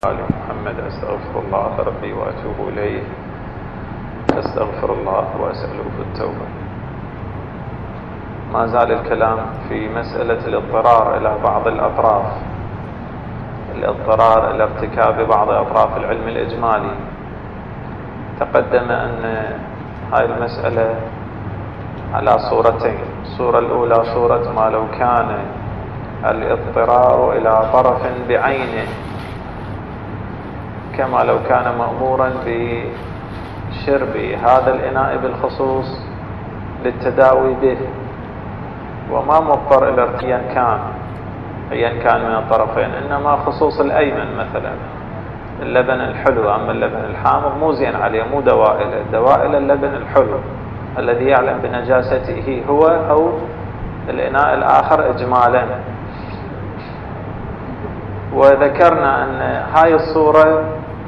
آل محمد. أستغفر الله ربي وأتوب إليه. أستغفر الله وأسأله التوبة. ما زال الكلام في مسألة الاضطرار إلى بعض الأطراف، الاضطرار إلى ارتكاب بعض أطراف العلم الإجمالي. تقدم أن هاي المسألة على صورتين. الصورة الأولى صورة ما لو كان الاضطرار إلى طرف بعينه، كما لو كان مأمورا بشرب هذا الإناء بالخصوص للتداوي به، وما مضطر إلى أيا كان من الطرفين، إنما خصوص الأيمن مثلا اللبن الحلو، أما اللبن الحامض مو زين عليه، مو دوائل اللبن الحلو الذي يعلم بنجاسته هو أو الإناء الآخر إجمالا. وذكرنا أن هاي الصورة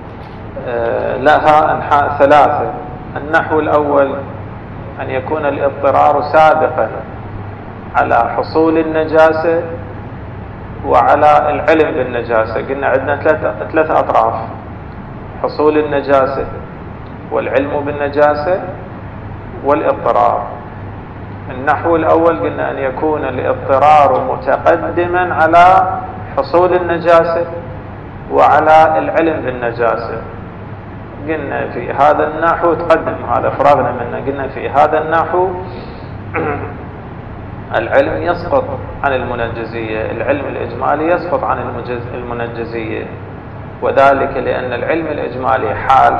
لها أنحاء ثلاثة. النحو الأول أن يكون الاضطرار سابقا على حصول النجاسة وعلى العلم بالنجاسة. قلنا عندنا ثلاث أطراف: حصول النجاسة والعلم بالنجاسة والاضطرار. النحو الأول قلنا أن يكون الاضطرار متقدما على حصول النجاسة وعلى العلم بالنجاسة. قلنا في هذا النحو تقدم، هذا فرغنا منه، قلنا في هذا النحو العلم يسقط عن المنجزية، العلم الإجمالي يسقط عن المنجزية، وذلك لأن العلم الإجمالي حال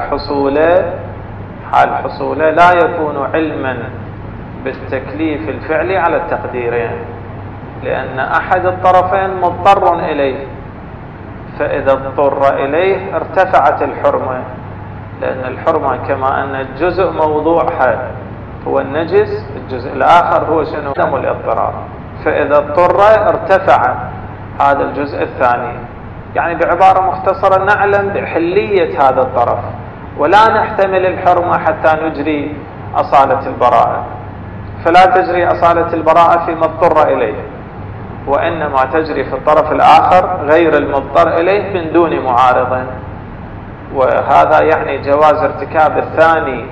حصوله لا يكون علما بالتكليف الفعلي على التقديرين، لأن أحد الطرفين مضطر إليه، فإذا اضطر إليه ارتفعت الحرمة، لأن الحرمة كما أن الجزء موضوعها هو النجس، الجزء الآخر هو شنو؟ دم الاضطرار. فإذا اضطر ارتفع هذا الجزء الثاني. يعني بعبارة مختصرة نعلم بحلية هذا الطرف، ولا نحتمل الحرمة حتى نجري أصالة البراءة، فلا تجري أصالة البراءة فيما اضطر إليه، وإنما تجري في الطرف الآخر غير المضطر إليه من دون معارض. وهذا يعني جواز ارتكاب الثاني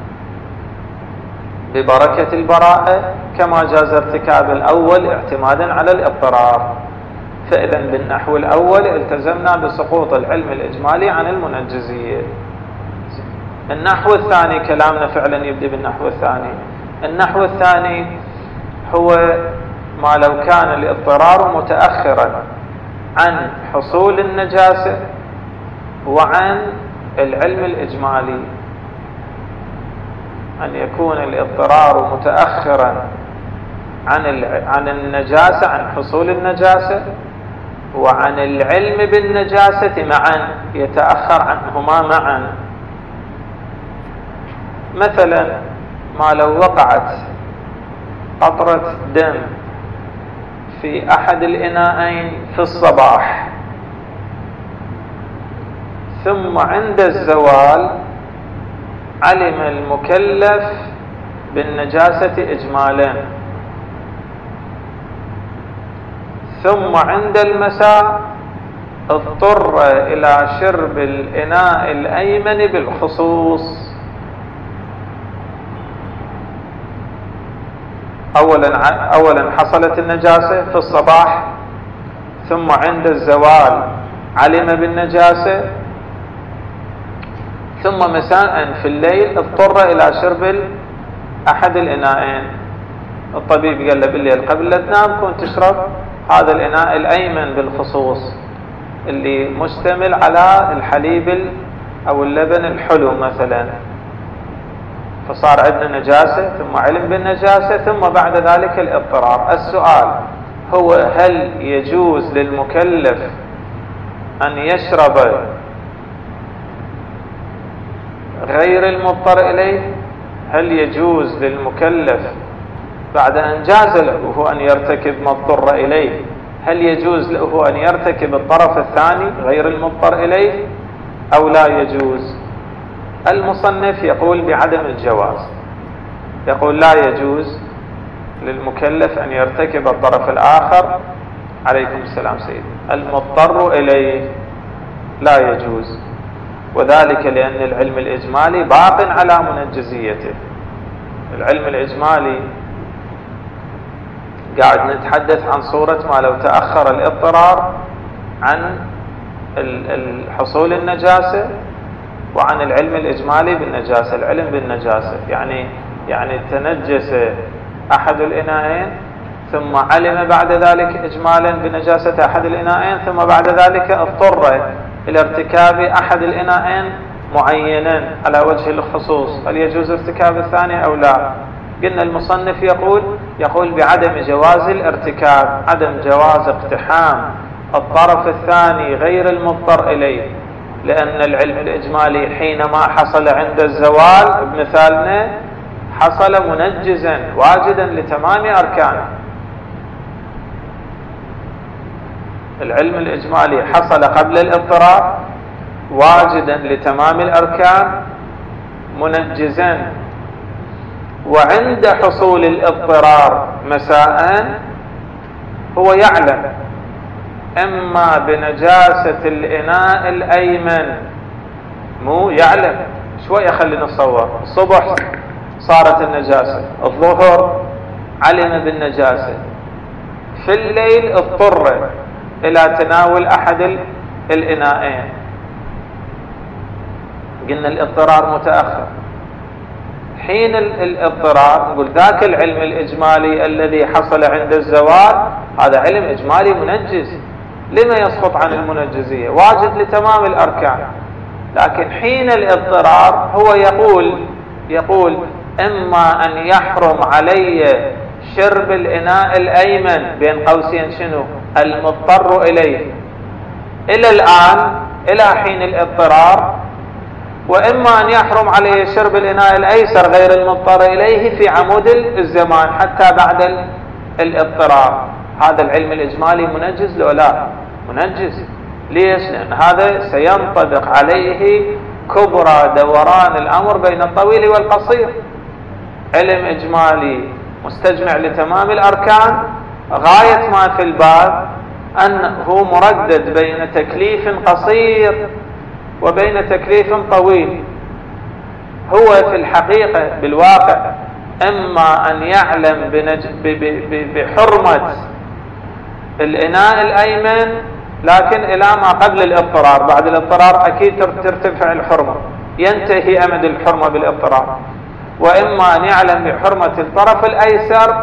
ببركة البراءة كما جاز ارتكاب الأول اعتمادا على الاضطرار. فإذا بالنحو الأول التزمنا بسقوط العلم الإجمالي عن المنجزية. النحو الثاني كلامنا فعلا يبدأ بالنحو الثاني. النحو الثاني هو ما لو كان الاضطرار متأخرا عن حصول النجاسة وعن العلم الإجمالي. أن يكون الاضطرار متأخرا عن النجاسة، عن حصول النجاسة، وعن العلم بالنجاسة معا، يتأخر عنهما معا. مثلا ما لو وقعت قطرة دم في أحد الإناءين في الصباح، ثم عند الزوال علم المكلف بالنجاسة إجمالا، ثم عند المساء اضطر إلى شرب الإناء الأيمن بالخصوص. أولا حصلت النجاسة في الصباح، ثم عند الزوال علم بالنجاسة، ثم مساء في الليل اضطر إلى شرب أحد الإناءين. الطبيب قال له بالليل قبل لا تنام كنت تشرب هذا الإناء الأيمن بالخصوص اللي مشتمل على الحليب أو اللبن الحلو مثلا. فصار عندنا نجاسة ثم علم بالنجاسة ثم بعد ذلك الاضطرار. السؤال هو: هل يجوز للمكلف أن يشرب غير المضطر إليه؟ هل يجوز للمكلف بعد أن جاز له أن يرتكب ما اضطر إليه، هل يجوز له أن يرتكب الطرف الثاني غير المضطر إليه أو لا يجوز؟ المصنف يقول بعدم الجواز، يقول لا يجوز للمكلف أن يرتكب الطرف الآخر، عليكم السلام سيدي، المضطر إليه، لا يجوز، وذلك لأن العلم الإجمالي باق على منجزيته. العلم الإجمالي قاعد نتحدث عن صورة ما لو تأخر الاضطرار عن حصول النجاسة وعن العلم الإجمالي بالنجاسة. العلم بالنجاسة يعني تنجس أحد الإناءين ثم علم بعد ذلك إجمالا بنجاسة أحد الإناءين، ثم بعد ذلك اضطر إلى ارتكاب أحد الإناءين معينا على وجه الخصوص، هل يجوز ارتكاب الثاني أو لا؟ قلنا المصنف يقول بعدم جواز الارتكاب، عدم جواز اقتحام الطرف الثاني غير المضطر إليه، لأن العلم الإجمالي حينما حصل عند الزوال بمثالنا حصل منجزا واجدا لتمام أركانه. العلم الإجمالي حصل قبل الاضطرار واجدا لتمام الأركان منجزا، وعند حصول الاضطرار مساء هو يعلم إما بنجاسة الإناء الأيمن، مو يعلم شوية خلينا نتصور، الصبح صارت النجاسة، الظهر علم بالنجاسة، في الليل اضطر إلى تناول أحد الإناءين، قلنا الاضطرار متأخر. حين الاضطرار نقول ذاك العلم الإجمالي الذي حصل عند الزوال هذا علم إجمالي منجز، لما يسقط عن المنجزية؟ واجد لتمام الأركان. لكن حين الاضطرار هو يقول إما أن يحرم علي شرب الإناء الأيمن بين قوسين شنو المضطر إليه إلى الآن إلى حين الاضطرار، وإما أن يحرم عليه شرب الإناء الأيسر غير المضطر إليه في عمود الزمان حتى بعد الاضطرار. هذا العلم الإجمالي منجز لو لا؟ منجز. ليش؟ لأن هذا سينطبق عليه كبرى دوران الأمر بين الطويل والقصير. علم إجمالي مستجمع لتمام الأركان، غاية ما في الباب أنه مردد بين تكليف قصير وبين تكليف طويل. هو في الحقيقة بالواقع إما أن يعلم بحرمة الإناء الأيمن لكن إلى ما قبل الاضطرار، بعد الاضطرار أكيد ترتفع الحرمة، ينتهي أمد الحرمة بالاضطرار، وإما أن يعلم بحرمة الطرف الأيسر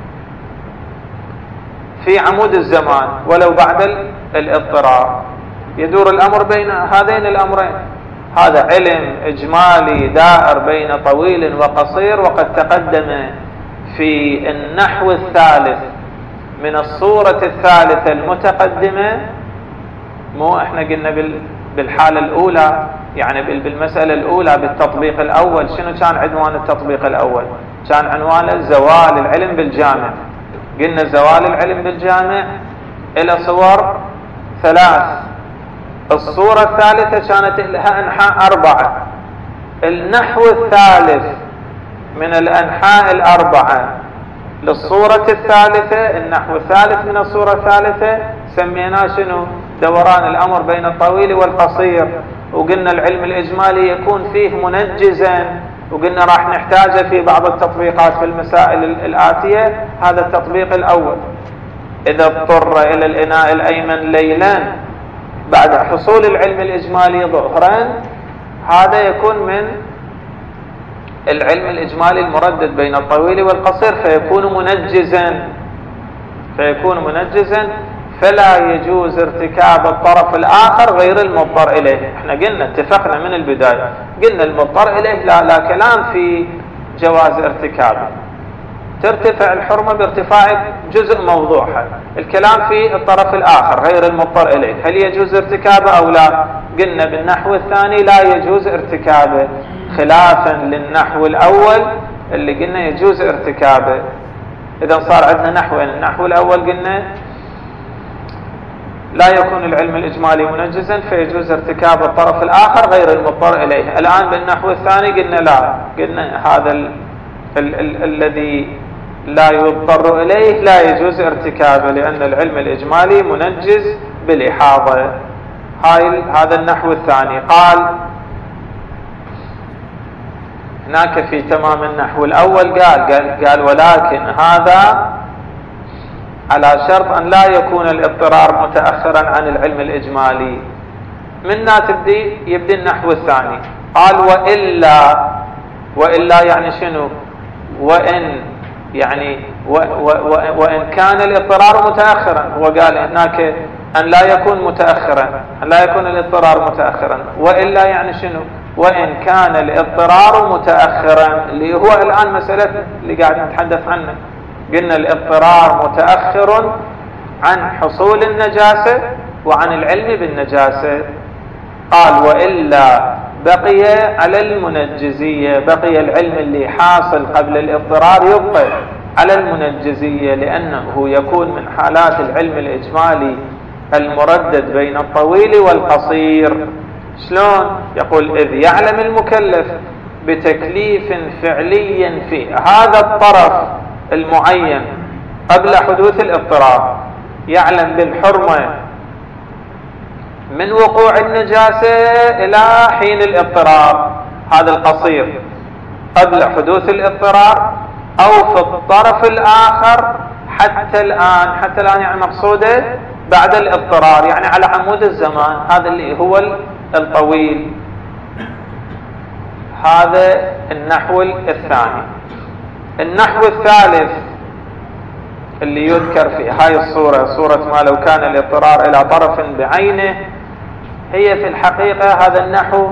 في عمود الزمان ولو بعد الاضطرار. يدور الأمر بين هذين الأمرين. هذا علم إجمالي دائر بين طويل وقصير، وقد تقدم في النحو الثالث من الصورة الثالثة المتقدمة. مو احنا قلنا بالحالة الأولى يعني بالمسألة الأولى بالتطبيق الأول شنو كان عنوان التطبيق الأول؟ كان عنوانه زوال العلم بالجامع. قلنا زوال العلم بالجامع إلى صور ثلاث. الصورة الثالثة كانت لها أنحاء 4. النحو الثالث من الأنحاء 4 للصورة الثالثة، النحو الثالث من الصورة الثالثة سميناه شنو؟ دوران الأمر بين الطويل والقصير. وقلنا العلم الإجمالي يكون فيه منجزا، وقلنا راح نحتاجه في بعض التطبيقات في المسائل الآتية. هذا التطبيق الأول: إذا اضطر إلى الإناء الأيمن ليلا بعد حصول العلم الإجمالي ظهرا، هذا يكون من العلم الإجمالي المردد بين الطويل والقصير، فيكون منجزا فلا يجوز ارتكاب الطرف الآخر غير المضطر إليه. احنا قلنا اتفقنا من البداية، قلنا المضطر إليه لا كلام في جواز ارتكابه، ترتفع الحرمة بارتفاع جزء موضوعها. الكلام في الطرف الآخر غير المضطر إليه، هل يجوز ارتكابه أو لا؟ قلنا بالنحو الثاني لا يجوز ارتكابه، خلافا للنحو الأول اللي قلنا يجوز ارتكابه. إذا صار عندنا نحوين: النحو الأول قلنا لا يكون العلم الإجمالي منجزا فيجوز ارتكاب الطرف الآخر غير المضطر إليه. الآن بالنحو الثاني قلنا لا، قلنا هذا الذي لا يضطر إليه لا يجوز ارتكابه، لأن العلم الإجمالي منجز بالإحاضة. هذا النحو الثاني. هناك في تمام النحو الأول قال ولكن هذا على شرط أن لا يكون الاضطرار متأخرا عن العلم الإجمالي. منا يبدي النحو الثاني. قال وإلا يعني شنو؟ وإن كان الاضطرار متأخرا. هو قال هناك أن لا يكون متأخرا، أن لا يكون الاضطرار متأخرا. وإلا يعني شنو؟ وإن كان الاضطرار متأخرا، اللي هو الآن مسألة اللي قاعد نتحدث عنه. قلنا الاضطرار متأخر عن حصول النجاسة وعن العلم بالنجاسة. قال وإلا بقي على المنجزية، بقي العلم اللي حاصل قبل الاضطرار يبقى على المنجزية، لأنه يكون من حالات العلم الإجمالي المردد بين الطويل والقصير. شلون؟ يقول إذ يعلم المكلف بتكليف فعلي في هذا الطرف المعين قبل حدوث الاضطرار، يعلم بالحرمة من وقوع النجاسة إلى حين الاضطرار، هذا القصير قبل حدوث الاضطرار، أو في الطرف الآخر حتى الآن يعني مقصوده بعد الاضطرار، يعني على عمود الزمان، هذا اللي هو الطويل. هذا النحو الثاني. النحو الثالث اللي يذكر في هاي الصورة، صورة ما لو كان الاضطرار إلى طرف بعينه، هي في الحقيقة هذا النحو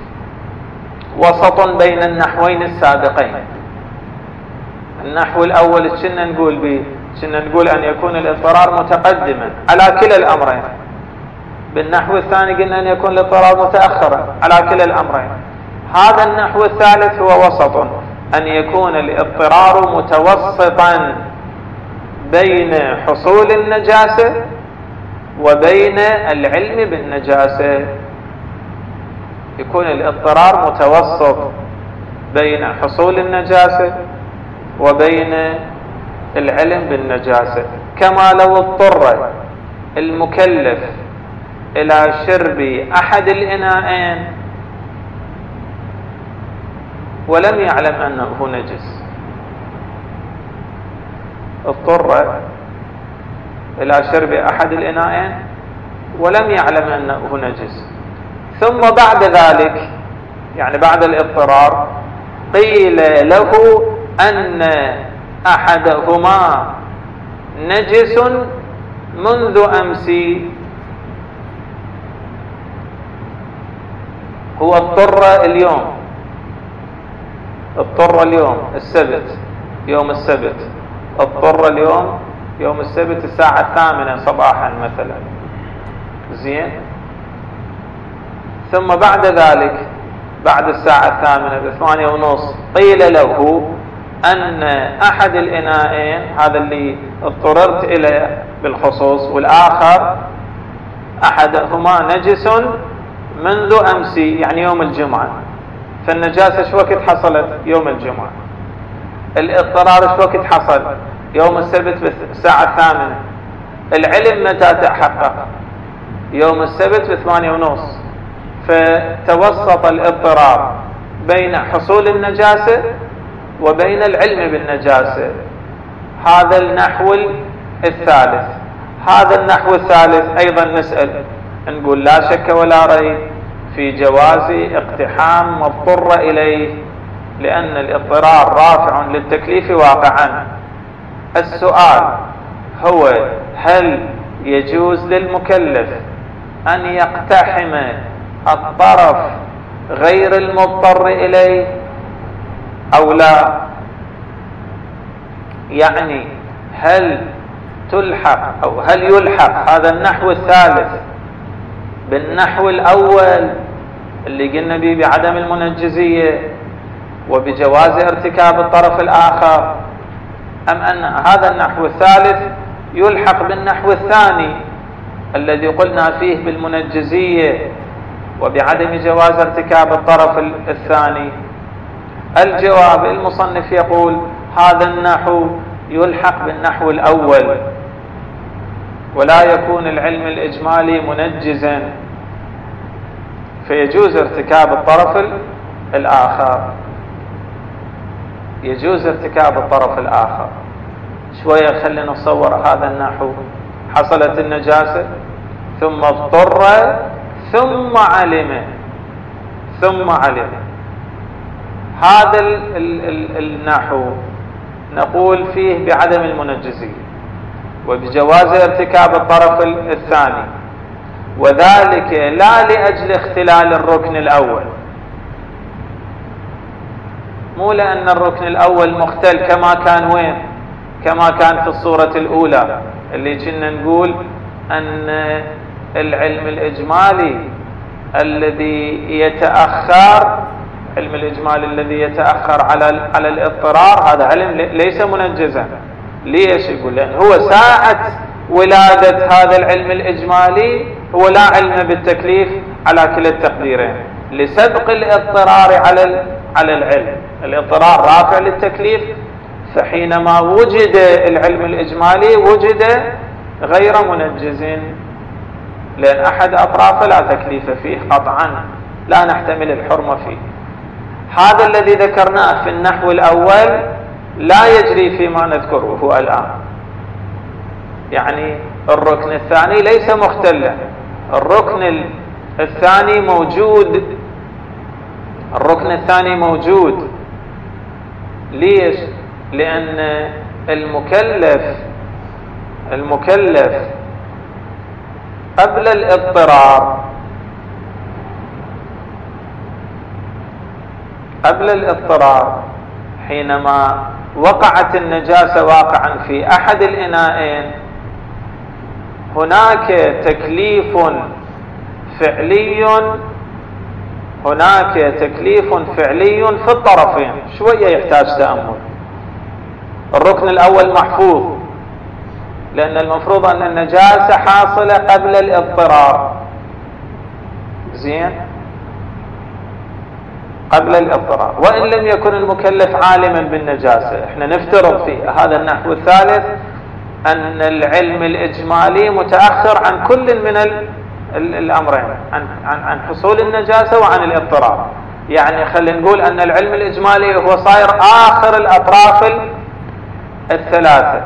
وسط بين النحوين السابقين. النحو الأول شنا نقول به؟ شنا نقول أن يكون الاضطرار متقدما على كلا الأمرين. بالنحو الثاني قلنا أن يكون الاضطرار متأخرا على كلا الأمرين. هذا النحو الثالث هو وسط، أن يكون الاضطرار متوسطا بين حصول النجاسة وبين العلم بالنجاسة. يكون الاضطرار متوسط بين حصول النجاسة وبين العلم بالنجاسة، كما لو اضطر المكلف إلى شرب أحد الإناءين ولم يعلم أنه نجس. اضطر إلى شرب أحد الإناءين ولم يعلم أنه نجس، ثم بعد ذلك يعني بعد الاضطرار قيل له أن أحدهما نجس منذ أمس. هو اضطر اليوم السبت، يوم السبت اضطر اليوم يوم السبت الساعة 8 صباحا مثلا، زين. ثم بعد ذلك بعد الساعة 8 8:30 قيل له أن أحد الإناءين، هذا اللي اضطررت إليه بالخصوص، والآخر أحدهما نجس منذ أمس يعني يوم الجمعة. فالنجاسة شو وقت حصلت؟ يوم الجمعة. الاضطرار شو وقت حصل؟ يوم السبت الساعة 8. العلم متى تحقق؟ يوم السبت 8:30. فتوسط الاضطرار بين حصول النجاسة وبين العلم بالنجاسة. هذا النحو الثالث. هذا النحو الثالث أيضا نسأل نقول لا شك ولا ريب في جواز اقتحام ما اضطر إليه، لأن الاضطرار رافع للتكليف واقعا. السؤال هو هل يجوز للمكلف أن يقتحم الطرف غير المضطر إليه أو لا؟ يعني هل تلحق أو هل يلحق هذا النحو الثالث بالنحو الأول اللي قلنا به بعدم المنجزية وبجواز ارتكاب الطرف الآخر، أم أن هذا النحو الثالث يلحق بالنحو الثاني الذي قلنا فيه بالمنجزية وبعدم جواز ارتكاب الطرف الثاني؟ الجواب المصنف يقول هذا النحو يلحق بالنحو الأول، ولا يكون العلم الإجمالي منجزا فيجوز ارتكاب الطرف الآخر، يجوز ارتكاب الطرف الآخر. شوية خلينا نصور هذا النحو. حصلت النجاسة ثم اضطر ثم علم، ثم علم. هذا النحو نقول فيه بعدم المنجزية وبجواز ارتكاب الطرف الثاني، وذلك لا لأجل اختلال الركن الأول، مو لأن الركن الأول مختل كما كان وين، كما كان في الصورة الأولى اللي كنا نقول أن العلم الإجمالي الذي يتأخر، علم الإجمالي الذي يتأخر على الاضطرار هذا علم ليس منجزا. ليش؟ يقول لأن هو ساعة ولادة هذا العلم الإجمالي هو لا علم بالتكليف على كلا التقديرين، لسبق الاضطرار على العلم. الاضطرار رافع للتكليف، فحينما وجد العلم الإجمالي وجد غير منجز، لأن أحد أطرافه لا تكليف فيه قطعا، لا نحتمل الحرمة فيه. هذا الذي ذكرناه في النحو الأول لا يجري فيما نذكره الآن. يعني الركن الثاني ليس مختلا، الركن الثاني موجود، الركن الثاني موجود. ليش؟ لأن المكلف قبل الاضطرار حينما وقعت النجاسة واقعا في أحد الإناءين هناك تكليف فعلي في الطرفين. شوية يحتاج تأمل. الركن الأول محفوظ لأن المفروض أن النجاسة حاصلة قبل الاضطرار، زين، قبل الاضطرار، وإن لم يكن المكلف عالما بالنجاسة. احنا نفترض في هذا النحو الثالث أن العلم الإجمالي متأخر عن كل من الأمرين، عن حصول النجاسة وعن الاضطرار. يعني خلينا نقول أن العلم الإجمالي هو صاير آخر الأطراف الثلاثة.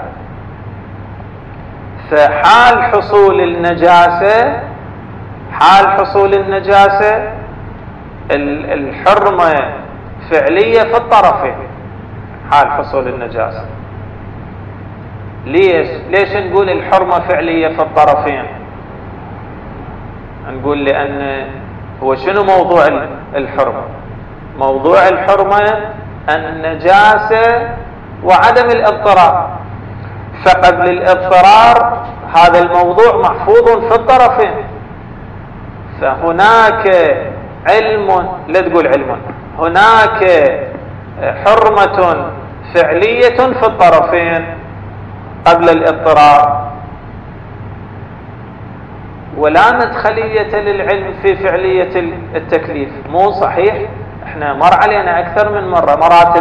فحال حصول النجاسة الحرمة فعلية في الطرفين. حال حصول النجاسة ليش نقول الحرمة فعلية في الطرفين؟ نقول لأن هو شنو موضوع الحرمة؟ موضوع الحرمة النجاسة وعدم الاضطرار. فقبل الاضطرار هذا الموضوع محفوظ في الطرفين، فهناك لا تقول علم، هناك حرمة فعلية في الطرفين قبل الاضطرار، ولا مدخلية للعلم في فعلية التكليف. مو صحيح. احنا مر علينا أكثر من مرة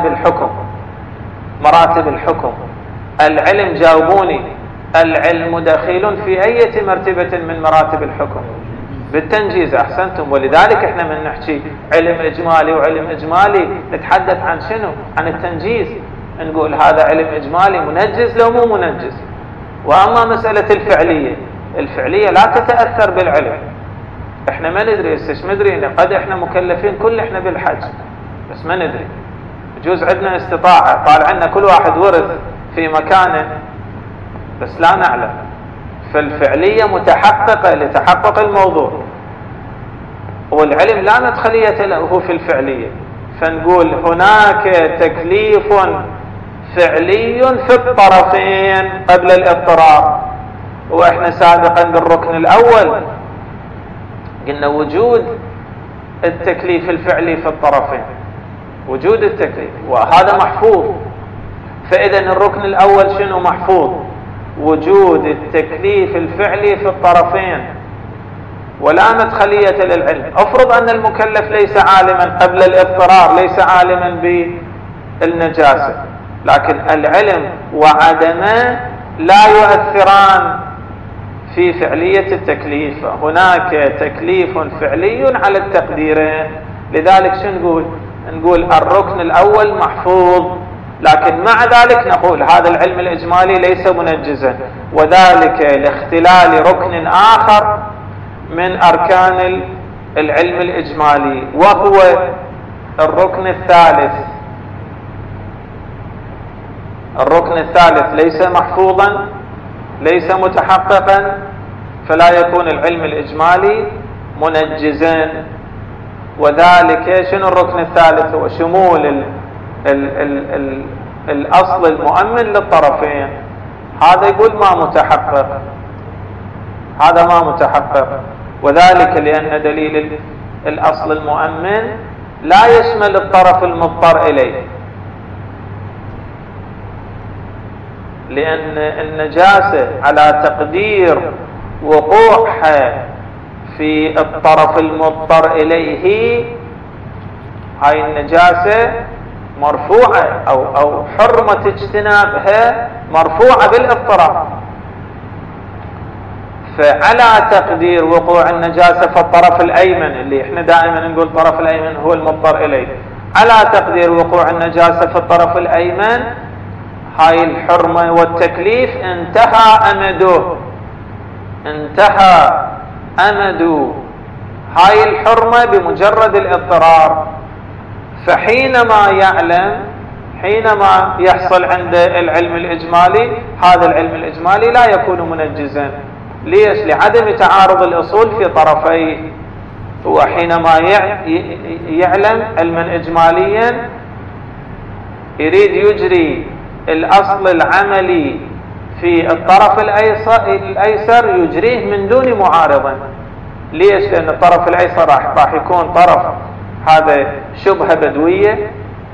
مراتب الحكم. العلم، جاوبوني، العلم دخيل في أي مرتبة من مراتب الحكم؟ بالتنجيز. أحسنتم. ولذلك احنا من نحكي علم إجمالي وعلم إجمالي نتحدث عن شنو؟ عن التنجيز. نقول هذا علم إجمالي منجز لو مو منجز. وأما مسألة الفعلية لا تتأثر بالعلم. احنا ما ندري ايش مدري، قد احنا مكلفين كل احنا بالحج بس ما ندري، يجوز عندنا استطاعة، طالع لنا كل واحد ورث في مكانه بس لا نعلم. فالفعلية متحققة لتحقق الموضوع، والعلم لا مدخلية له في الفعلية. فنقول هناك تكليف فعلي في الطرفين قبل الاضطرار. واحنا سابقا بالركن الأول قلنا وجود التكليف الفعلي في الطرفين، وجود التكليف، وهذا محفوظ. فإذا الركن الأول شنو محفوظ؟ وجود التكليف الفعلي في الطرفين ولا مدخلية للعلم. افرض أن المكلف ليس عالما قبل الاضطرار، ليس عالما بالنجاسة، لكن العلم وعدمه لا يؤثران في فعلية التكليف، هناك تكليف فعلي على التقديرين. لذلك شو نقول الركن الأول محفوظ، لكن مع ذلك نقول هذا العلم الإجمالي ليس منجزا، وذلك لاختلال ركن آخر من أركان العلم الإجمالي، وهو الركن الثالث. الركن الثالث ليس محفوظا، ليس متحققا، فلا يكون العلم الإجمالي منجزا. وذلك شنو الركن الثالث؟ هو شمول الأصل المؤمن للطرفين. هذا يقول ما متحقق، هذا ما متحقق، وذلك لأن دليل الأصل المؤمن لا يشمل الطرف المضطر إليه، لأن النجاسة على تقدير وقوعها في الطرف المضطر إليه، هاي النجاسة مرفوعة أو حرمة اجتنابها مرفوعة بالاضطرار. فعلى تقدير وقوع النجاسة فالطرف الأيمن، اللي احنا دائما نقول الطرف الأيمن هو المضطر إليه، على تقدير وقوع النجاسة في الطرف الأيمن، هاي الحرمة والتكليف انتهى أمده، انتهى أمد هاي الحرمة بمجرد الاضطرار. فحينما يعلم، حينما يحصل عند العلم الإجمالي، هذا العلم الإجمالي لا يكون منجزا. ليش؟ لعدم تعارض الأصول في طرفيه. هو حينما يعلم علما إجماليا يريد يجري الأصل العملي في الطرف الأيسر يجريه من دون معارضة. ليش؟ لأن الطرف الأيسر راح يكون طرف هذا شبهة بدوية،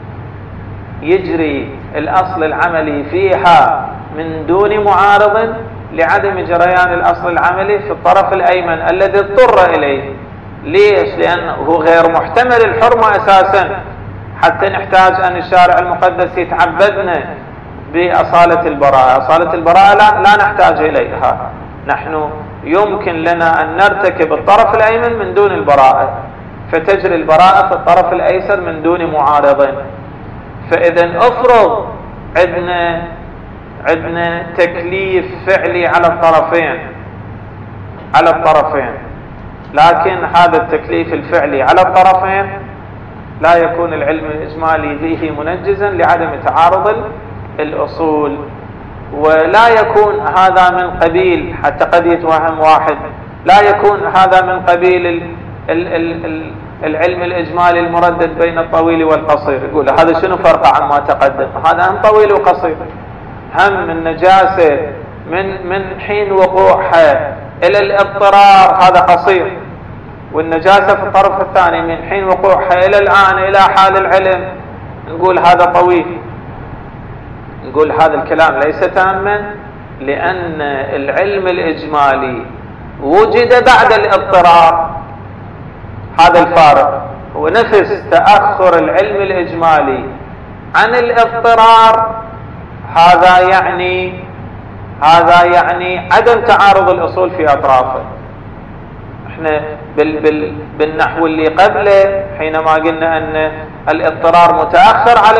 يجري الأصل العملي فيها من دون معارض لعدم جريان الأصل العملي في الطرف الأيمن الذي اضطر إليه. ليش؟ لأنه غير محتمل الحرمة أساسا، حتى نحتاج أن الشارع المقدس يتعبدنا بأصالة البراءة. أصالة البراءة لا نحتاج إليها، نحن يمكن لنا أن نرتكب الطرف الأيمن من دون البراءة، فتجري البراءة في الطرف الأيسر من دون معارض. فإذا أفرض عندنا تكليف فعلي على الطرفين، لكن هذا التكليف الفعلي على الطرفين لا يكون العلم الإجمالي به منجزا لعدم تعارض الأصول. ولا يكون هذا من قبيل، حتى قد يتوهم واحد، لا يكون هذا من قبيل العلم الإجمالي المردد بين الطويل والقصير. يقول هذا شنو فرق عن ما تقدم؟ هذا هم طويل وقصير، هم النجاسة من حين وقوعها إلى الاضطرار هذا قصير، والنجاسة في الطرف الثاني من حين وقوعها إلى الآن إلى حال العلم نقول هذا طويل. نقول هذا الكلام ليس تاما، لأن العلم الإجمالي وجد بعد الاضطرار. هذا الفارق، هو نفس تأخر العلم الإجمالي عن الاضطرار. هذا يعني عدم تعارض الأصول في أطرافه. احنا بالنحو اللي قبله حينما قلنا أن الاضطرار متأخر على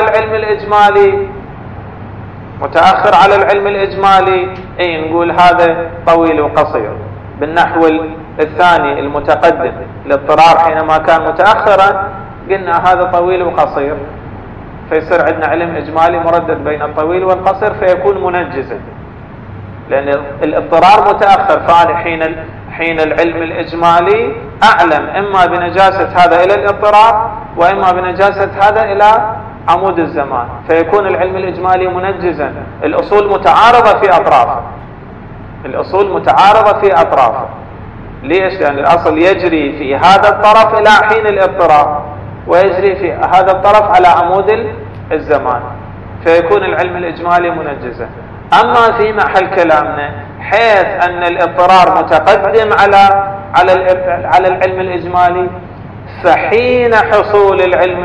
العلم الإجمالي، اي نقول هذا طويل وقصير. بالنحو الثاني المتقدم الاضطرار حينما كان متأخرا قلنا هذا طويل وقصير، فيصير عندنا علم إجمالي مردد بين الطويل والقصير فيكون منجزا، لأن الاضطرار متأخر. فأنا حين العلم الإجمالي أعلم إما بنجاسة هذا إلى الاضطرار وإما بنجاسة هذا إلى عمود الزمان، فيكون العلم الإجمالي منجزا. الأصول متعارضة في أطرافه. ليش؟ لأن الأصل يجري في هذا الطرف إلى حين الاضطرار، ويجري في هذا الطرف على عمود الزمان، فيكون العلم الإجمالي منجزا. أما في محل كلامنا حيث أن الاضطرار متقدم على العلم الإجمالي، فحين حصول العلم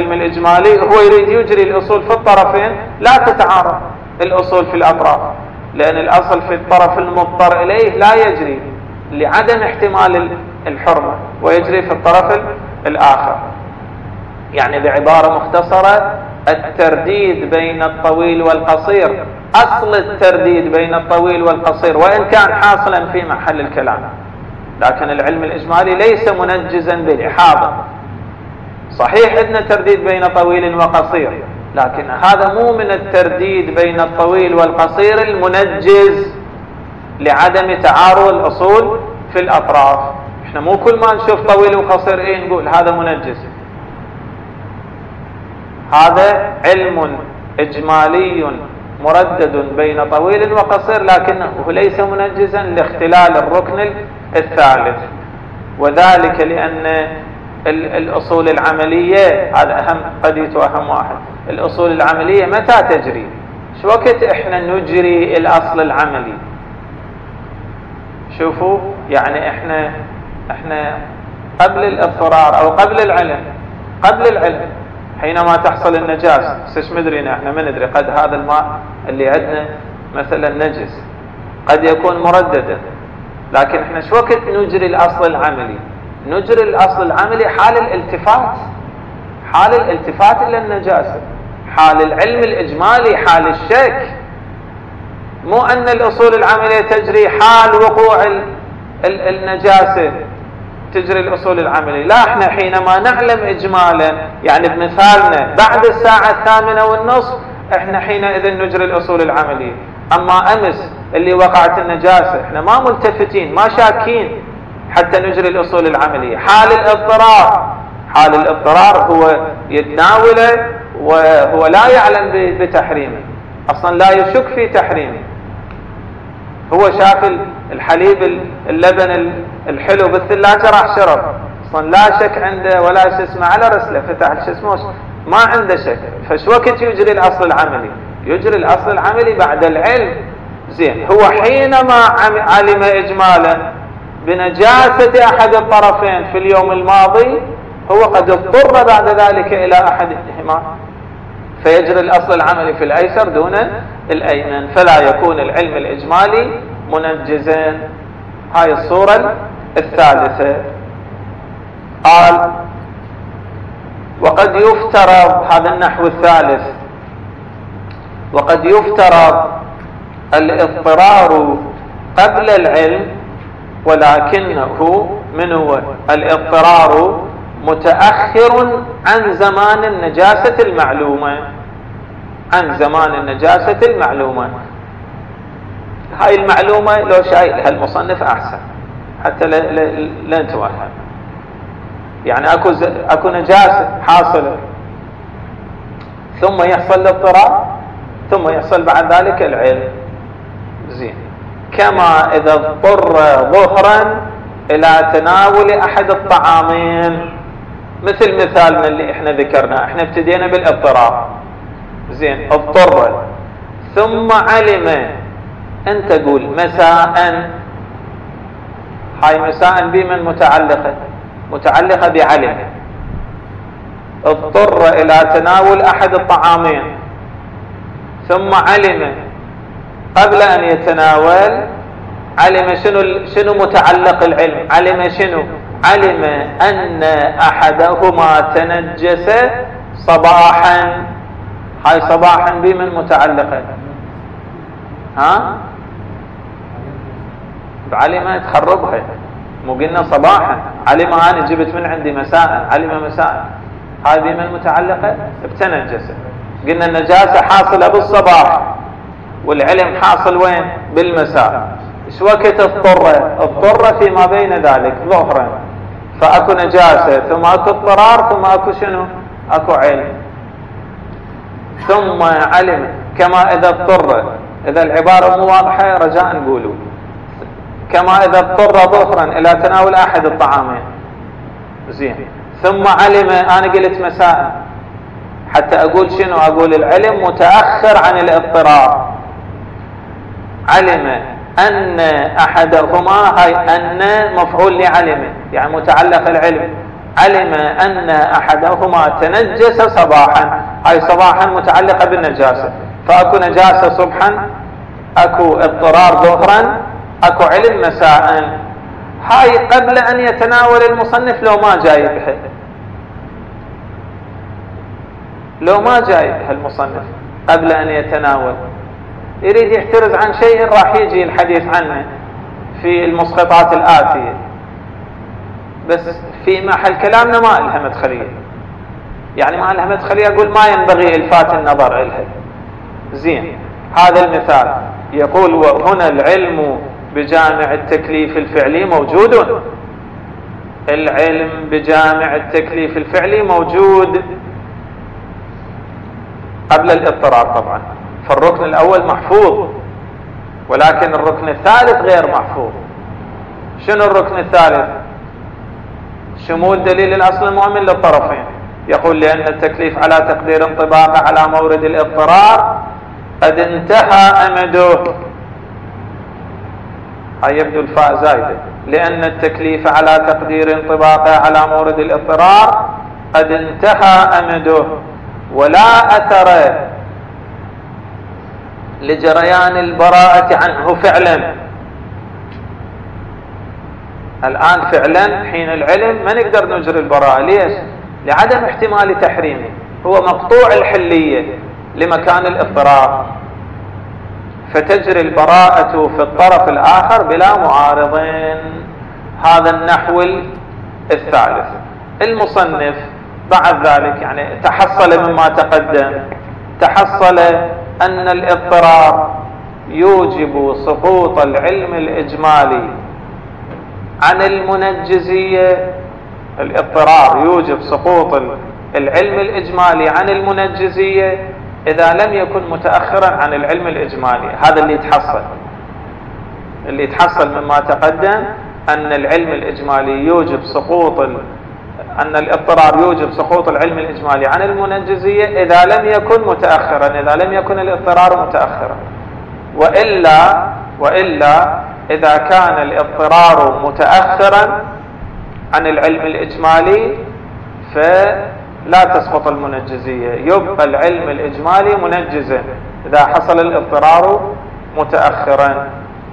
الإجمالي هو يريد يجري الأصول في الطرفين، لا تتعارض الأصول في الأطراف، لأن الأصل في الطرف المضطر إليه لا يجري لعدم احتمال الحرمة، ويجري في الطرف الآخر. يعني بعبارة مختصرة، الترديد بين الطويل والقصير، أصل الترديد بين الطويل والقصير وإن كان حاصلا في محل الكلام، لكن العلم الإجمالي ليس منجزا بالإحاطة. صحيح أن ترديد بين طويل وقصير، لكن هذا مو من الترديد بين الطويل والقصير المنجز لعدم تعارض الأصول في الأطراف. احنا مو كل ما نشوف طويل وقصير نقول هذا منجز. هذا علم إجمالي مردد بين طويل وقصير، لكنه ليس منجزا لاختلال الركن الثالث، وذلك لأن الأصول العملية، هذا أهم قضية وأهم واحد، الأصول العملية متى تجري؟ شو وقت احنا نجري الأصل العملي؟ شوفوا، يعني احنا قبل الاضطرار أو قبل العلم حينما تحصل النجاسة، بس مدري احنا ما ندري، قد هذا الماء اللي عندنا مثلا نجس، قد يكون مرددا، لكن احنا شو وقت نجري الأصل العملي؟ نجري الأصل العملي حال الالتفات إلى النجاسة، حال العلم الإجمالي، حال الشك، مو أن الأصول العملية تجري حال وقوع النجاسة تجري الأصول العملية. لا، احنا حينما نعلم إجمالا، يعني بمثالنا بعد الساعة 8:30 احنا حينئذ نجري الأصول العملية. أما أمس اللي وقعت النجاسة احنا ما ملتفتين، ما شاكين حتى نجري الأصول العملية. حال الاضطرار هو يتناوله وهو لا يعلم بتحريمه، أصلا لا يشك في تحريمه، هو شاف الحليب اللبن الحلو بالثلاجة راح شرب، أصلا لا شك عنده ولا شو اسمه، على رسله فتح شو اسمه، ما عنده شك. فش وقت يجري الأصل العملي؟ يجري الأصل العملي بعد العلم. زين، هو حينما علم إجمالا بنجاسة أحد الطرفين في اليوم الماضي، هو قد اضطر بعد ذلك إلى أحدهما، فيجري الأصل العملي في الأيسر دون الأيمن، فلا يكون العلم الإجمالي منجزا. هاي الصورة الثالثة. قال: وقد يفترض، هذا النحو الثالث، وقد يفترض الاضطرار قبل العلم، ولكنه منه الاضطرار متأخر عن زمان النجاسة المعلومة. هاي المعلومة لو شايلها المصنف أحسن حتى لا نتوهم. يعني أكو نجاسة حاصلة، ثم يحصل الاضطرار، ثم يحصل بعد ذلك العلم. زين، كما إذا اضطر ظهرا إلى تناول أحد الطعامين، مثل مثالنا اللي احنا ذكرنا، احنا ابتدينا بالاضطرار. زين، اضطر ثم علم، انت قول مساء، هاي مساء بمن متعلقة بعلم. اضطر إلى تناول أحد الطعامين، ثم علم قبل أن يتناول، علم شنو متعلق العلم؟ علم شنو؟ علم أن أحدهما تنجس صباحا. هاي صباحا بمن متعلقة؟ بعلم تخربها، مو قلنا صباحا، علم أنا جبت من عندي مساء، علم مساء، هاي بمن متعلقة؟ بتنجس. قلنا النجاسة حاصلة بالصباح، والعلم حاصل وين؟ بالمساء. ايش وقت اضطر فيما بين ذلك ظهرا، فاكو نجاسة، ثم اكو اضطرار، ثم اكو شنو؟ اكو علم. ثم علم كما اذا اضطر، اذا العبارة مو واضحة رجاء نقولوا، كما اذا اضطر ظهرا الى تناول احد الطعامين. زين، ثم علم، انا قلت مساء حتى اقول شنو؟ اقول العلم متأخر عن الاضطرار. علم أن أحدهما، هاي أن مفعول لعلم، يعني متعلق العلم. علم أن أحدهما تنجس صباحا، هاي صباحا متعلقة بالنجاسة، فأكو نجاسة صبحا، اكو اضطرار ظهرا، اكو علم مساء. هاي قبل ان يتناول المصنف لو ما جايبها، لو ما جايبها المصنف قبل ان يتناول، يريد يحترز عن شيء راح يجي الحديث عنه في المسقطات الآتية، بس في محل كلامنا ما لها مدخلية، يعني ما لها مدخلية، أقول ما ينبغي إلفات النظر إلها. زين، هذا المثال يقول: وهنا العلم بجامع التكليف الفعلي موجود. العلم بجامع التكليف الفعلي موجود قبل الاضطرار طبعا، فالركن الأول محفوظ، ولكن الركن الثالث غير محفوظ. شنو الركن الثالث؟ شمول دليل الأصل المؤمن للطرفين. يقول: لأن التكليف على تقدير انطباقه على مورد الاضطرار قد انتهى أمده. هاي يبدو الفاء زايدة. لأن التكليف على تقدير انطباقه على مورد الاضطرار قد انتهى أمده، ولا أثر لجريان البراءة عنه فعلا. الآن فعلا حين العلم ما نقدر نجري البراءة. ليش؟ لعدم احتمال تحريمه، هو مقطوع الحلية لمكان الاضطرار، فتجري البراءة في الطرف الآخر بلا معارضين. هذا النحو الثالث. المصنف بعد ذلك يعني تحصل مما تقدم، تحصل أن الاضطرار يوجب سقوط العلم الإجمالي عن المنجزية. الاضطرار يوجب سقوط العلم الإجمالي عن المنجزية إذا لم يكن متأخرا عن العلم الإجمالي. هذا اللي يتحصل مما تقدم، أن العلم الإجمالي يوجب سقوط أن الاضطرار يوجب سقوط العلم الإجمالي عن المنجزية إذا لم يكن متأخرا، إذا لم يكن الاضطرار متأخرا. وإلا إذا كان الاضطرار متأخرا عن العلم الإجمالي فلا تسقط المنجزية، يبقى العلم الإجمالي منجزا إذا حصل الاضطرار متأخرا،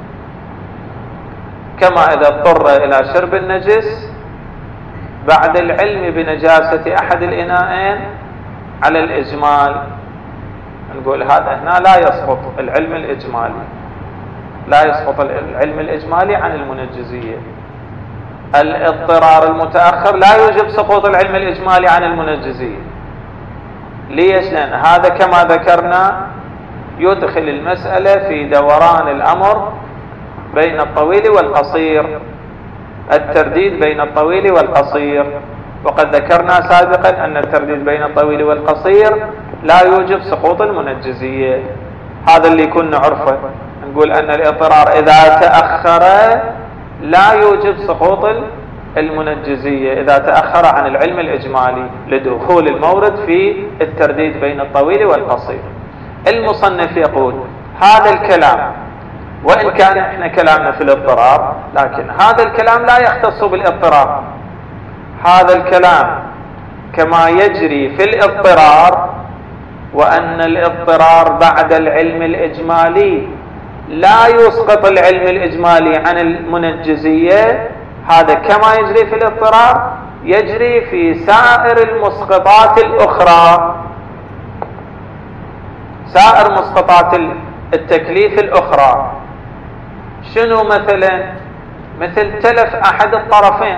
كما إذا اضطر إلى شرب النجس بعد العلم بنجاسة أحد الإناءين على الإجمال. نقول هذا هنا لا يسقط العلم الإجمالي، لا يسقط العلم الإجمالي عن المنجزية. الاضطرار المتأخر لا يوجب سقوط العلم الإجمالي عن المنجزية. ليش؟ لأن هذا كما ذكرنا يدخل المسألة في دوران الأمر بين الطويل والقصير، الترديد بين الطويل والقصير. وقد ذكرنا سابقا أن الترديد بين الطويل والقصير لا يوجب سقوط المنجزية. هذا اللي كنا عرفه، نقول أن الاضطرار إذا تأخر لا يوجب سقوط المنجزية إذا تأخر عن العلم الإجمالي لدخول المورد في الترديد بين الطويل والقصير. المصنف يقول هذا الكلام وإن كان احنا كلامنا في الاضطرار، لكن هذا الكلام لا يختص بالاضطرار. هذا الكلام كما يجري في الاضطرار، وأن الاضطرار بعد العلم الإجمالي لا يسقط العلم الإجمالي عن المنجزية، هذا كما يجري في الاضطرار يجري في سائر المسقطات الأخرى، سائر مسقطات التكليف الأخرى. شنو مثلا؟ مثل تلف أحد الطرفين،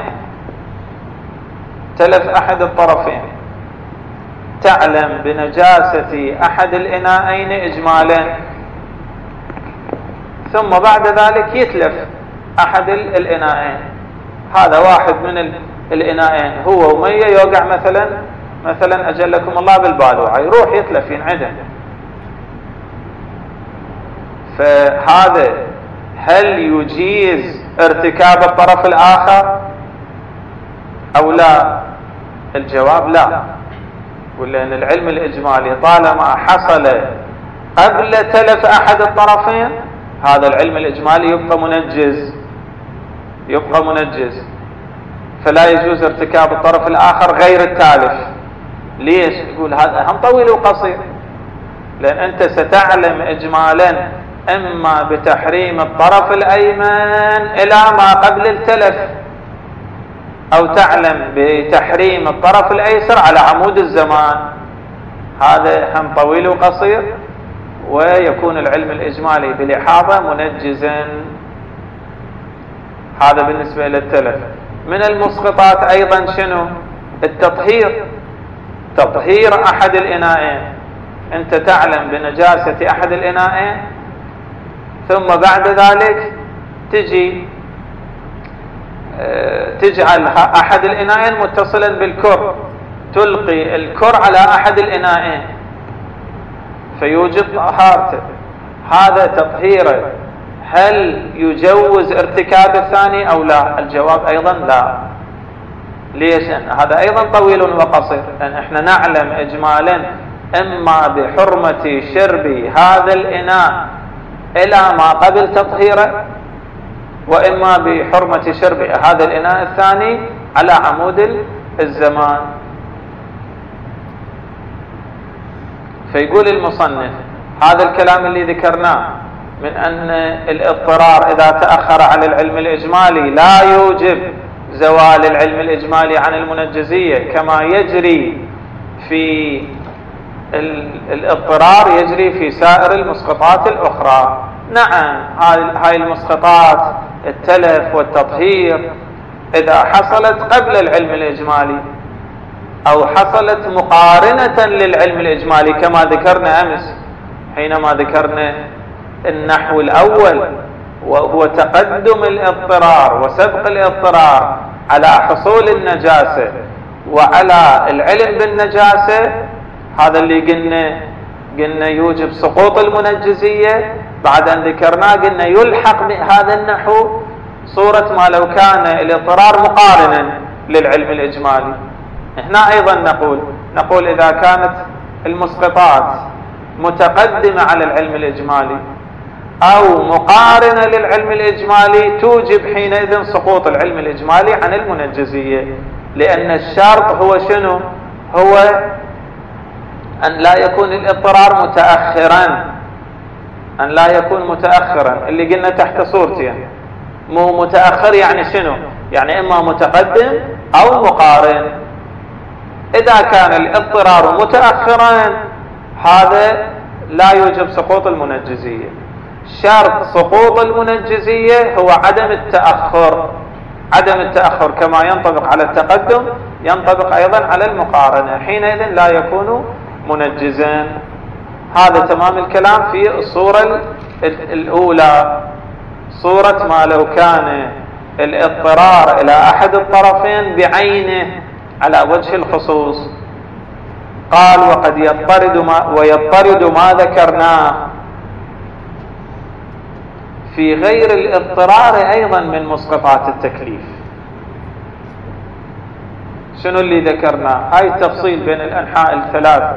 تلف أحد الطرفين، تعلم بنجاسة أحد الإناءين إجمالا، ثم بعد ذلك يتلف أحد الإناءين. هذا واحد من الإناءين هو ومية يوقع مثلا أجلكم الله بالبالوعة، يروح يتلف ينعدم. فهذا هل يجيز ارتكاب الطرف الآخر أو لا؟ الجواب لا، ولأن العلم الإجمالي طالما حصل قبل تلف أحد الطرفين هذا العلم الإجمالي يبقى منجز، فلا يجوز ارتكاب الطرف الآخر غير التالف. ليش؟ يقول هذا هم طويل وقصير، لأن أنت ستعلم إجمالا إما بتحريم الطرف الأيمن إلى ما قبل التلف، أو تعلم بتحريم الطرف الأيسر على عمود الزمان. هذا هم طويل وقصير، ويكون العلم الإجمالي بلحاظة منجزا. هذا بالنسبة للتلف. من المسقطات أيضا شنو؟ التطهير، تطهير أحد الإناءين. أنت تعلم بنجاسة أحد الإناءين، ثم بعد ذلك تجعل أحد الإناءين متصلا بالكر، تلقي الكر على أحد الإناءين فيوجد طهارته. هذا تطهيره. هل يجوز ارتكاب الثاني أو لا؟ الجواب أيضا لا. ليش؟ هذا أيضا طويل وقصير، لأن احنا نعلم إجمالا إما بحرمة شرب هذا الإناء إلى ما قبل تطهيره، وإما بحرمة شرب هذا الإناء الثاني على عمود الزمان. فيقول المصنف هذا الكلام اللي ذكرناه من أن الاضطرار إذا تأخر على العلم الإجمالي لا يوجب زوال العلم الإجمالي عن المنجزية، كما يجري في الاضطرار يجري في سائر المسقطات الأخرى. نعم، هاي المسقطات التلف والتطهير إذا حصلت قبل العلم الإجمالي أو حصلت مقارنة للعلم الإجمالي، كما ذكرنا أمس حينما ذكرنا النحو الأول، وهو تقدم الاضطرار وسبق الاضطرار على حصول النجاسة وعلى العلم بالنجاسة. هذا اللي قلنا يوجب سقوط المنجزية. بعد أن ذكرناه قلنا يلحق بهذا النحو صورة ما لو كان الاضطرار مقارنا للعلم الإجمالي. هنا أيضا نقول إذا كانت المسقطات متقدمة على العلم الإجمالي أو مقارنة للعلم الإجمالي توجب حينئذ سقوط العلم الإجمالي عن المنجزية، لأن الشرط هو شنو؟ هو أن لا يكون الاضطرار متأخرا، أن لا يكون متأخرا اللي قلنا تحت صورتين. مو متأخر يعني شنو؟ يعني إما متقدم أو مقارن. إذا كان الاضطرار متأخرا هذا لا يوجب سقوط المنجزية. شرط سقوط المنجزية هو عدم التأخر. عدم التأخر كما ينطبق على التقدم ينطبق أيضا على المقارنة، حينئذ لا يكون منجزا. هذا تمام الكلام في الصورة الأولى، صورة ما لو كان الاضطرار إلى أحد الطرفين بعينه على وجه الخصوص. قال وقد يضطرد ما ذكرناه في غير الاضطرار أيضا من مسقطات التكليف. شنو اللي ذكرناه؟ هاي التفصيل بين الأنحاء الثلاثة،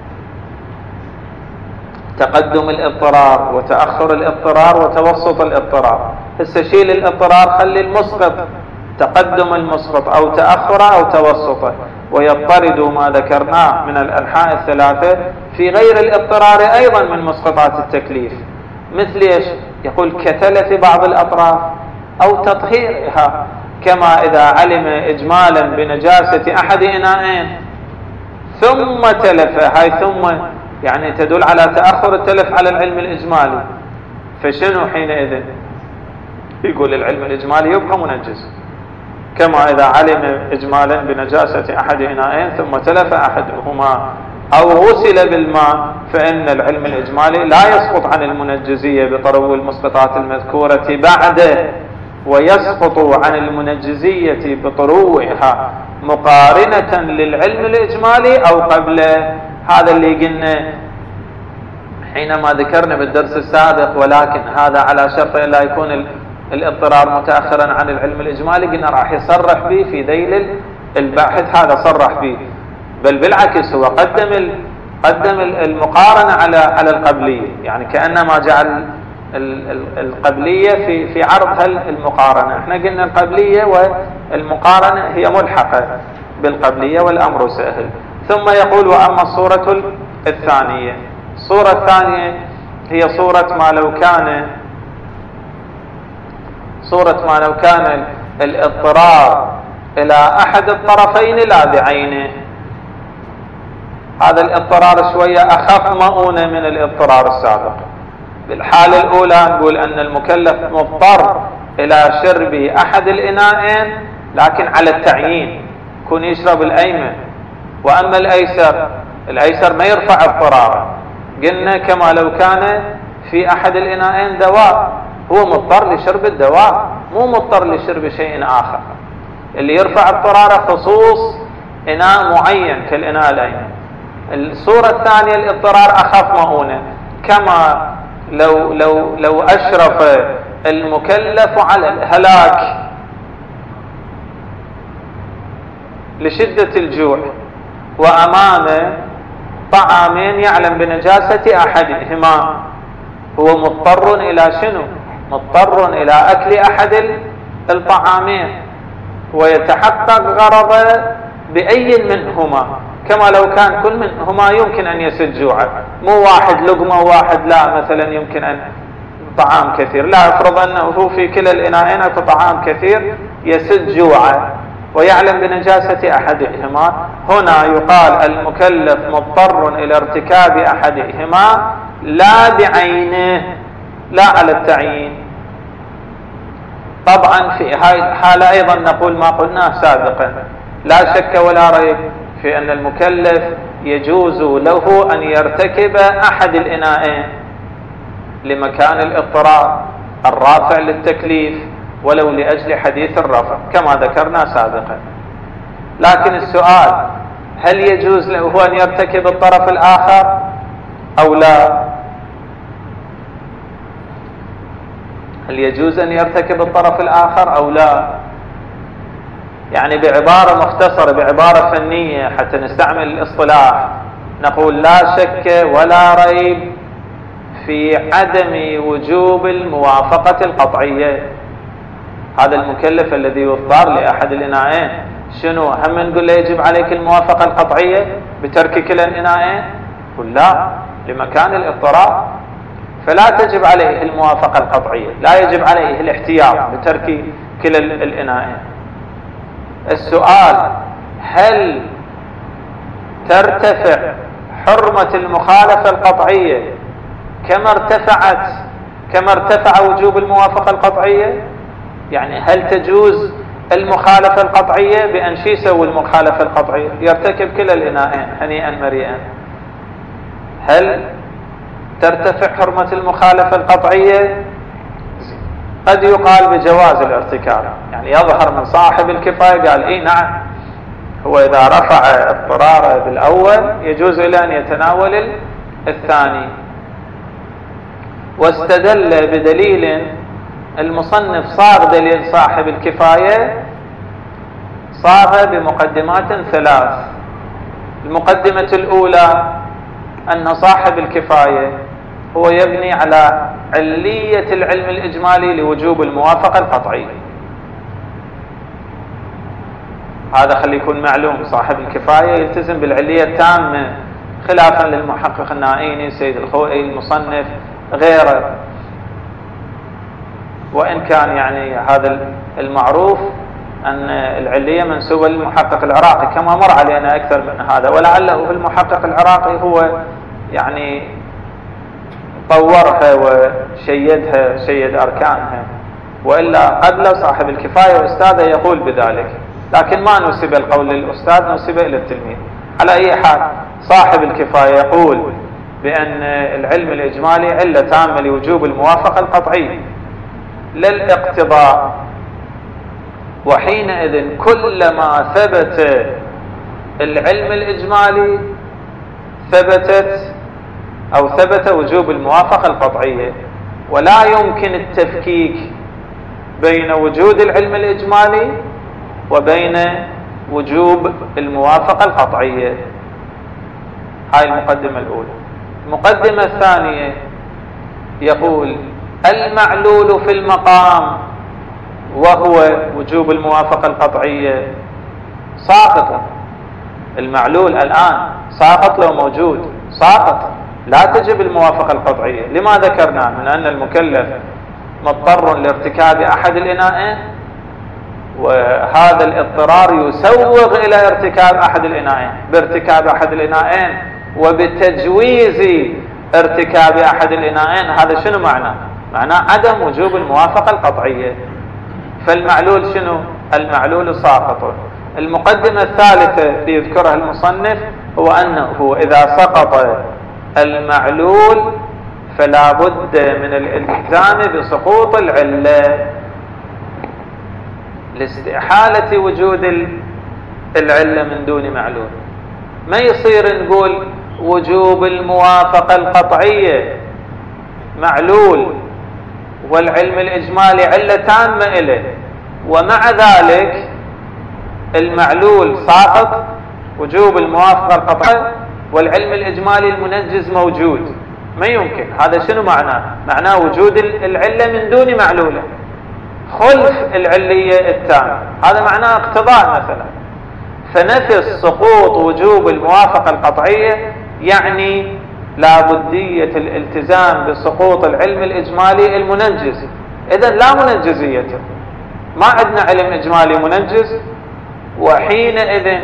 تقدم الاضطرار وتأخر الاضطرار وتوسط الاضطرار. هسه شيل الاضطرار، خلي المسقط تقدم المسقط أو تأخره أو توسطه. ويضطرد ما ذكرناه من الأنحاء الثلاثة في غير الاضطرار أيضا من مسقطات التكليف. مثل ايش؟ يقول كتلف بعض الأطراف أو تطهيرها، كما إذا علم إجمالا بنجاسة أحد إناءين ثم تلف. هاي ثم يعني تدل على تأخر التلف على العلم الإجمالي. فشنو حينئذ؟ يقول العلم الإجمالي يبقى منجز، كما إذا علم إجمالا بنجاسة أحد إناءين ثم تلف أحدهما أو غسل بالماء، فإن العلم الإجمالي لا يسقط عن المنجزية بطرو المسقطات المذكورة بعده، ويسقط عن المنجزية بطروها مقارنة للعلم الإجمالي أو قبله. هذا اللي قلنا حينما ذكرنا بالدرس السابق، ولكن هذا على شرط لا يكون الاضطرار متأخرا عن العلم الإجمالي. قلنا راح يصرح به في ذيل الباحث، هذا صرح به، بل بالعكس هو قدم المقارنة على القبلية، يعني كأنما جعل القبلية في عرض المقارنة. احنا قلنا القبلية والمقارنة هي ملحقة بالقبلية والأمر سهل. ثم يقول وأما الصورة الثانية. الصورة الثانية هي صورة ما لو كان الاضطرار إلى أحد الطرفين لا بعينه. هذا الاضطرار شوية أخف مؤونة من الاضطرار السابق. بالحالة الأولى نقول أن المكلف مضطر إلى شرب أحد الإناءين لكن على التعيين، يكون يشرب الأيمن. وأما الأيسر ما يرفع اضطراره، قلنا كما لو كان في أحد الإناءين دواء، هو مضطر لشرب الدواء، مو مضطر لشرب شيء آخر. اللي يرفع اضطراره خصوص إناء معين كالإناء الأيمن. الصورة الثانية الاضطرار أخف مؤونة، كما لو أشرف المكلف على الهلاك لشدة الجوع وأمامه طعامين يعلم بنجاسة أحدهما، هو مضطر إلى شنو؟ مضطر إلى أكل أحد الطعامين، ويتحقق غرضه بأي منهما، كما لو كان كل منهما يمكن أن يسد جوعه، مو واحد لقمة وواحد لا، مثلا يمكن أن طعام كثير، لا، افرض أنه في كلا الإناءين في طعام كثير يسد جوعه ويعلم بنجاسة أحدهما. هنا يقال المكلف مضطر إلى ارتكاب أحدهما لا بعينه، لا على التعيين. طبعا في هذه الحالة أيضا نقول ما قلناه سابقا، لا شك ولا ريب في أن المكلف يجوز له أن يرتكب أحد الإناءين لمكان الاضطرار الرافع للتكليف ولو لأجل حديث الرفع كما ذكرنا سابقا. لكن السؤال، هل يجوز له أن يرتكب الطرف الآخر أو لا؟ هل يجوز أن يرتكب الطرف الآخر أو لا؟ يعني بعبارة مختصرة، بعبارة فنية حتى نستعمل الاصطلاح، نقول لا شك ولا ريب في عدم وجوب الموافقة القطعية. هذا المكلف الذي يضطر لأحد الإناءين، شنو هم نقول له يجب عليك الموافقة القطعية بترك كلا الإناءين؟ قل لا، لمكان الاضطرار فلا تجب عليه الموافقة القطعية، لا يجب عليه الاحتياط بترك كلا الإناءين. السؤال، هل ترتفع حرمة المخالفة القطعية كما ارتفع وجوب الموافقة القطعية؟ يعني هل تجوز المخالفة القطعية بأن شي يسوي المخالفة القطعية؟ يرتكب كلا الإناءين هنيئا مريئا. هل ترتفع حرمة المخالفة القطعية؟ قد يقال بجواز الارتكاب، يعني يظهر من صاحب الكفاية قال إيه نعم، هو إذا رفع اضطراره بالأول يجوز له أن يتناول الثاني. واستدل بدليل المصنف صاغ دليل صاحب الكفاية، صاغ بمقدمات ثلاث. المقدمة الأولى أن صاحب الكفاية هو يبني على علية العلم الإجمالي لوجوب الموافقة القطعية. هذا خلي يكون معلوم، صاحب الكفاية يلتزم بالعلية التامة خلافا للمحقق النائيني سيد الخوئي المصنف غيره، وإن كان يعني هذا المعروف أن العلية منسوبة للمحقق العراقي كما مر علينا أكثر من هذا، ولعله في المحقق العراقي هو يعني طورها وشيدها، شيد أركانها، وإلا قبل صاحب الكفاية وأستاذه يقول بذلك، لكن ما نسب القول للأستاذ، نسب إلى التلميذ. على أي حال صاحب الكفاية يقول بأن العلم الإجمالي علة تامة لوجوب الموافقة القطعية للاقتضاء، وحينئذ كلما ثبت العلم الإجمالي ثبت وجوب الموافقة القطعية، ولا يمكن التفكيك بين وجود العلم الإجمالي وبين وجوب الموافقة القطعية. هاي المقدمة الأولى. المقدمة الثانية يقول المعلول في المقام وهو وجوب الموافقة القطعية ساقط. المعلول الآن ساقط لو موجود، ساقط لا تجب الموافقة القطعية. لما ذكرنا؟ من أن المكلف مضطر لارتكاب أحد الإناءين، وهذا الاضطرار يسوغ إلى ارتكاب أحد الإناءين، بارتكاب أحد الإناءين وبتجويز ارتكاب أحد الإناءين. هذا شنو معناه؟ معناه عدم وجوب الموافقة القطعية. فالمعلول شنو؟ المعلول ساقط. المقدمة الثالثة يذكرها المصنف هو أنه إذا سقط المعلول فلا بد من الالتزام بسقوط العلة لاستحالة وجود العلة من دون معلول. ما يصير نقول وجوب الموافقة القطعية معلول والعلم الإجمالي علة تامة إليه، ومع ذلك المعلول ساقط وجوب الموافقة القطعية والعلم الإجمالي المنجز موجود. ما يمكن. هذا شنو معناه؟ معناه وجود العلة من دون معلولة، خلف العلية التامة. هذا معناه اقتضاء مثلا. فنفس سقوط وجوب الموافقة القطعية يعني لا بدية الالتزام بسقوط العلم الإجمالي المنجز. إذن لا منجزيته، ما عندنا علم إجمالي منجز، وحينئذ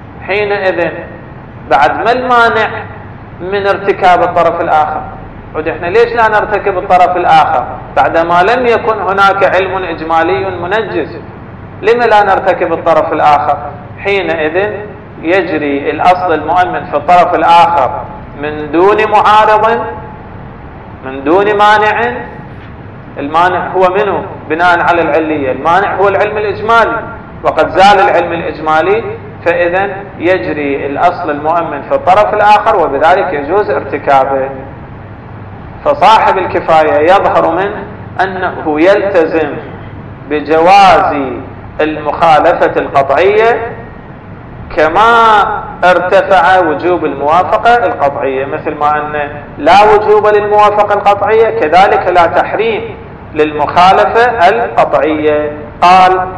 بعد ما المانع من ارتكاب الطرف الآخر؟ احنا ليش لا نرتكب الطرف الآخر بعدما لم يكن هناك علم إجمالي منجز؟ لما لا نرتكب الطرف الآخر؟ حينئذ يجري الأصل المؤمن في الطرف الآخر من دون معارض، من دون مانع. المانع هو منه بناء على العلية، المانع هو العلم الإجمالي، وقد زال العلم الإجمالي، فإذا يجري الأصل المؤمن في الطرف الآخر وبذلك يجوز ارتكابه. فصاحب الكفاية يظهر منه أنه يلتزم بجواز المخالفة القطعية كما ارتفع وجوب الموافقة القطعية. مثل ما أن لا وجوب للموافقة القطعية كذلك لا تحريم للمخالفة القطعية. قال: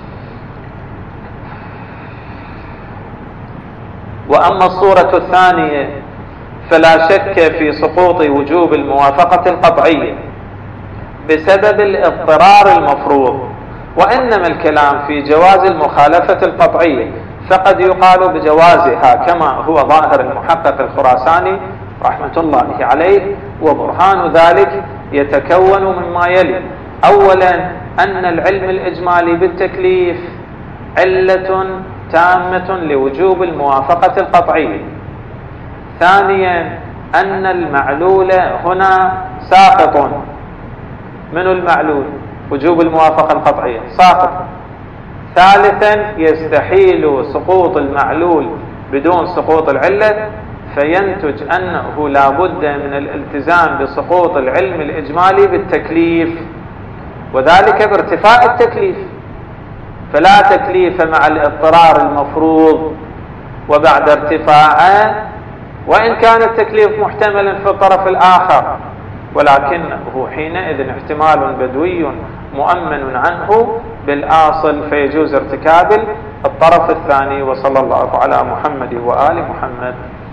وأما الصورة الثانية فلا شك في سقوط وجوب الموافقة القطعية بسبب الاضطرار المفروض، وإنما الكلام في جواز المخالفة القطعية، فقد يقال بجوازها كما هو ظاهر المحقق الخراساني رحمة الله عليه. وبرهان ذلك يتكون مما يلي: أولا أن العلم الإجمالي بالتكليف علة تامة لوجوب الموافقة القطعية. ثانيا أن المعلول هنا ساقط. من المعلول؟ وجوب الموافقة القطعية ساقط. ثالثا يستحيل سقوط المعلول بدون سقوط العلة، فينتج أنه لا بد من الالتزام بسقوط العلم الإجمالي بالتكليف، وذلك بارتفاع التكليف. فلا تكليف مع الاضطرار المفروض وبعد ارتفاعه، وإن كان التكليف محتملا في الطرف الآخر، ولكنه حينئذ احتمال بدوي مؤمن عنه بالآصل، فيجوز ارتكاب الطرف الثاني. وصلى الله على محمد وآل محمد.